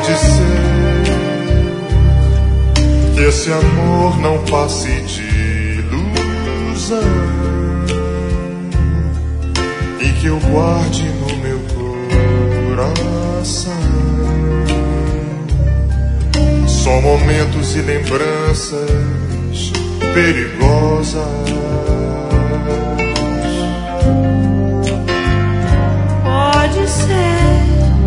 Pode ser que esse amor não passe de ilusão e que eu guarde no meu coração só momentos e lembranças perigosas. Pode ser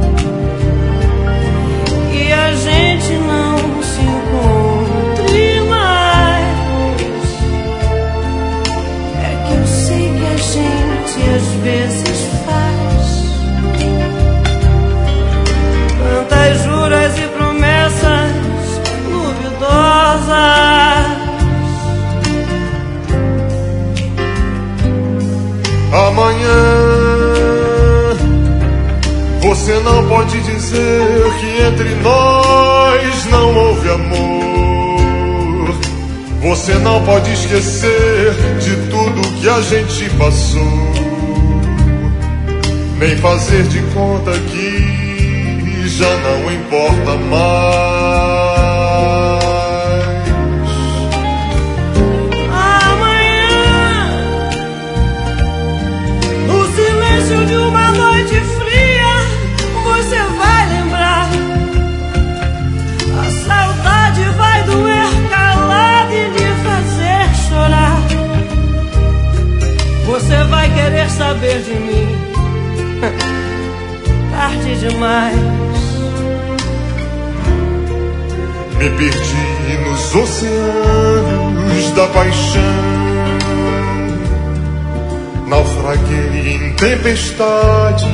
que a gente não se encontre mais. É que eu sei que a gente às vezes faz tantas juras e promessas duvidosas. Amanhã você não pode dizer que entre nós não houve amor. Você não pode esquecer de tudo que a gente passou, nem fazer de conta que já não importa mais. De uma noite fria, você vai lembrar. A saudade vai doer calada e lhe fazer chorar. Você vai querer saber de mim tarde demais. Me perdi nos oceanos da paixão, naufraguei em tempestades,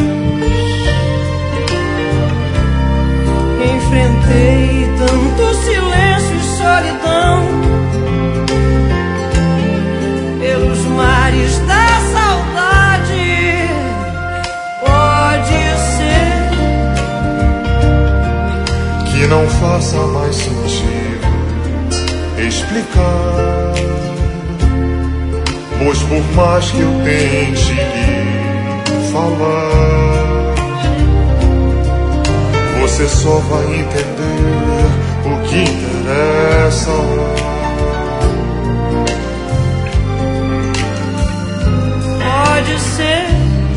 enfrentei tanto silêncio e solidão pelos mares da saudade. Pode ser que não faça mais sentido explicar, pois por mais que eu tente lhe falar, você só vai entender o que interessa. Pode ser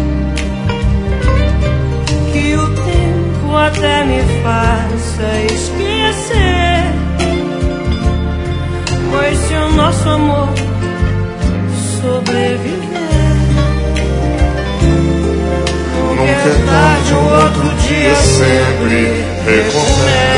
que o tempo até me faça esquecer, pois se o nosso amor sobreviver, nunca é tarde, um outro dia sempre recomeça.